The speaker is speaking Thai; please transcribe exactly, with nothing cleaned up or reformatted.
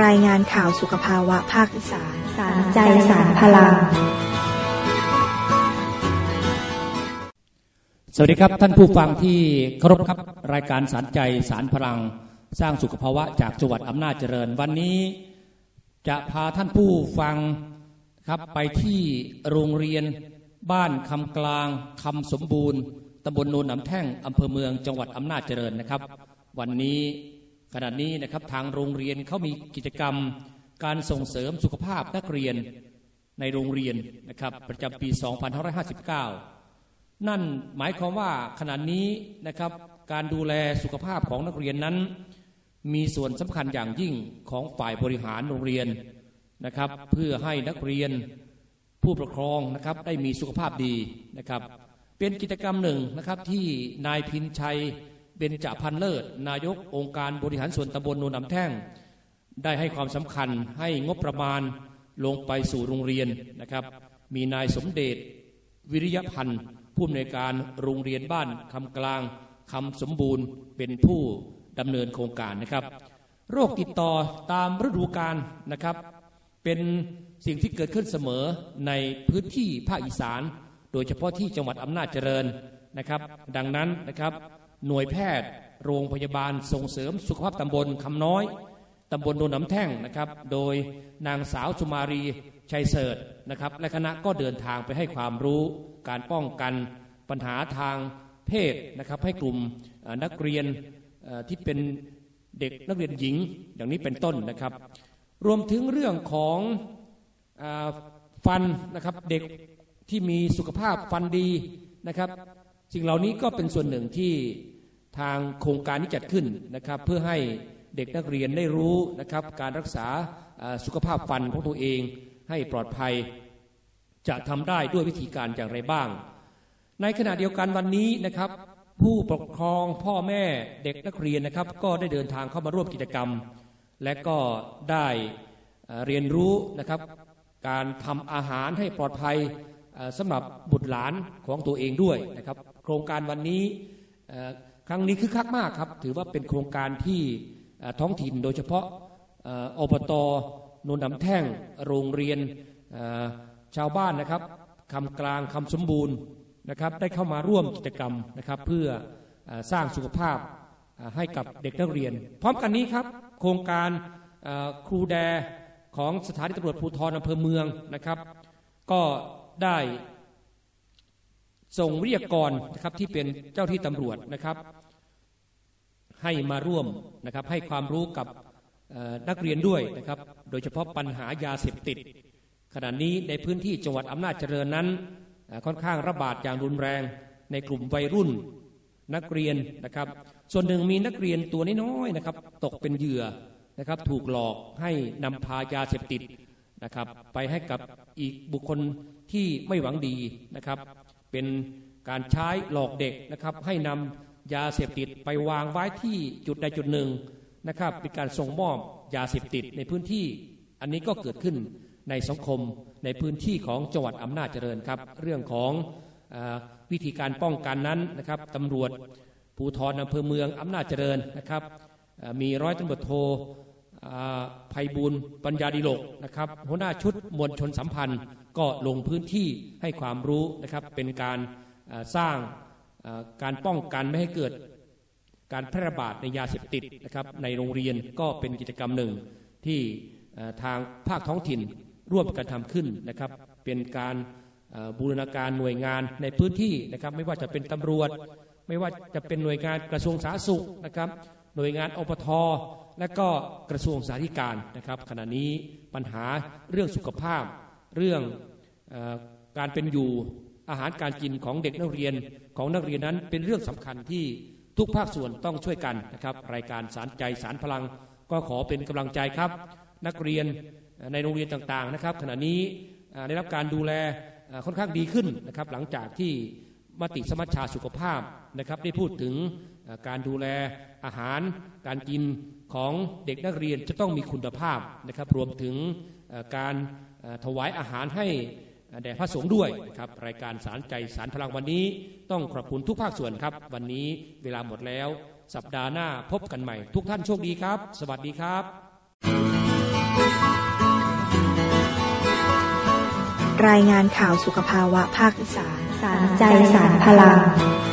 รายงานข่าวสุขภาวะภาคอีสานสารใจสารพลังสวัสดีครับท่านผู้ฟังที่เคารพครับรายการสารใจสารพลังสร้างสุขภาวะจากจังหวัดอำนาจเจริญวันนี้จะพาท่านผู้ฟังครับไปที่โรงเรียนบ้านคำกลางคำสมบูรณ์ตำบลโนนหนำแท่งอำเภอเมืองจังหวัดอำนาจเจริญนะครับวันนี้ขณะนี้นะครับทางโรงเรียนเขามีกิจกรรมการส่งเสริมสุขภาพนักเรียนในโรงเรียนนะครับประจำปีสองพันห้าร้อยห้าสิบเก้านั่นหมายความว่าขณะนี้นะครับการดูแลสุขภาพของนักเรียนนั้นมีส่วนสำคัญอย่างยิ่งของฝ่ายบริหารโรงเรียนนะครับเพื่อให้นักเรียนผู้ปกครองนะครับได้มีสุขภาพดีนะครับเป็นกิจกรรมหนึ่งนะครับที่นายพินชัยเบญจพันเลิศนายกองค์การบริหารส่วนตำบลโนนหนำแท่งได้ให้ความสำคัญให้งบประมาณลงไปสู่โรงเรียนนะครับมีนายสมเด็จวิริยพันธ์ผู้อำนวยการโรงเรียนบ้านคำกลางคำสมบูรณ์เป็นผู้ดำเนินโครงการนะครับโรคติดต่อตามฤดูกาลนะครับเป็นสิ่งที่เกิดขึ้นเสมอในพื้นที่ภาคอีสานโดยเฉพาะที่จังหวัดอำนาจเจริญนะครับดังนั้นนะครับหน่วยแพทย์โรงพยาบาลส่งเสริมสุขภาพตำบลคำน้อยตำบลโนนหนำแท่งนะครับโดยนางสาวสุมารีชัยเสริฐนะครับและคณะก็เดินทางไปให้ความรู้การป้องกันปัญหาทางเพศนะครับให้กลุ่มนักเรียนที่เป็นเด็กนักเรียนหญิงอย่างนี้เป็นต้นนะครับรวมถึงเรื่องของฟันนะครับเด็กที่มีสุขภาพฟันดีนะครับสิ่งเหล่านี้ก็เป็นส่วนหนึ่งที่ทางโครงการนี้จัดขึ้นนะครับเพื่อให้เด็กนักเรียนได้รู้นะครับการรักษาสุขภาพฟันของตัวเองให้ปลอดภัยจะทำได้ด้วยวิธีการอย่างไรบ้างในขณะเดียวกันวันนี้นะครับผู้ปกครองพ่อแม่เด็กนักเรียนนะครับก็ได้เดินทางเข้ามาร่วมกิจกรรมและก็ได้เรียนรู้นะครับการทำอาหารให้ปลอดภัยสำหรับบุตรหลานของตัวเองด้วยนะครับโครงการวันนี้ครั้งนี้คึกคักมากครับถือว่าเป็นโครงการที่ท้องถิ่นโดยเฉพาะอบต.โนนหนำแท่งโรงเรียนชาวบ้านนะครับคำกลางคำสมบูรณ์นะครับได้เข้ามาร่วมกิจกรรมนะครับเพื่อสร้างสุขภาพให้กับเด็กนักเรียนพร้อมกันนี้ครับโครงการครูแดของสถานีตำรวจภูธรอำเภอเมืองนะครับก็ได้ส่งวิทยากรนะครับที่เป็นเจ้าที่ตำรวจนะครับให้มาร่วมนะครับให้ความรู้กับนักเรียนด้วยนะครับโดยเฉพาะปัญหายาเสพติดขณะนี้ในพื้นที่จังหวัดอำนาจเจริญนั้นค่อนข้างระบาดอย่างรุนแรงในกลุ่มวัยรุ่นนักเรียนนะครับส่วนหนึ่งมีนักเรียนตัวน้อยๆนะครับตกเป็นเหยื่อนะครับถูกหลอกให้นำพายาเสพติดนะครับไปให้กับอีกบุคคลที่ไม่หวังดีนะครับเป็นการใช้หลอกเด็กนะครับให้นำยาเสพติดไปวางไว้ที่จุดใดจุดหนึ่งนะครับเป็นการส่งมอบยาเสพติดในพื้นที่อันนี้ก็เกิดขึ้นในสังคมในพื้นที่ของจังหวัดอำนาจเจริญครับเรื่องของเอ่อวิธีการป้องกันนั้นนะครับตำรวจภูธรอำเภอเมืองอำนาจเจริญนะครับมีร้อยตำรวจโทไพบูลย์ปัญญาดิโลกนะครับหัวหน้าชุดมวลชนสัมพันธ์ก็ลงพื้นที่ให้ความรู้นะครับเป็นการสร้างการป้องกันไม่ให้เกิดการแพร่ระบาดในยาเสพติดนะครับในโรงเรียนก็เป็นกิจกรรมหนึ่งที่ทางภาคท้องถิ่นร่วมกันทำขึ้นนะครับเป็นการบูรณาการหน่วยงานในพื้นที่นะครับไม่ว่าจะเป็นตำรวจไม่ว่าจะเป็นหน่วยงานกระทรวงสาธารณสุขนะครับหน่วยงานอปท.และก็กระทรวงสาธารณสุขนะครับขณะนี้ปัญหาเรื่องสุขภาพเรื่องเอ่อการเป็นอยู่อาหารการกินของเด็กนักเรียนของนักเรียนนั้นเป็นเรื่องสำคัญที่ทุกภาคส่วนต้องช่วยกันนะครับรายการสารใจสารพลังก็ขอเป็นกำลังใจครับนักเรียนในโรงเรียนต่างๆนะครับขณะนี้ได้รับการดูแลค่อนข้างดีขึ้นนะครับหลังจากที่มติสมัชชาสุขภาพนะครับได้พูดถึงการดูแลอาหารการกินของเด็กนักเรียนจะต้องมีคุณภาพนะครับรวมถึงการถวายอาหารให้แด่พระสงฆ์ด้วยครับรายการสารใจสารพลังวันนี้ต้องขอบคุณทุกภาคส่วนครับวันนี้เวลาหมดแล้วสัปดาห์หน้าพบกันใหม่ทุกท่านโชคดีครับสวัสดีครับรายงานข่าวสุขภาวะภาคอีสานสารใจสารพลัง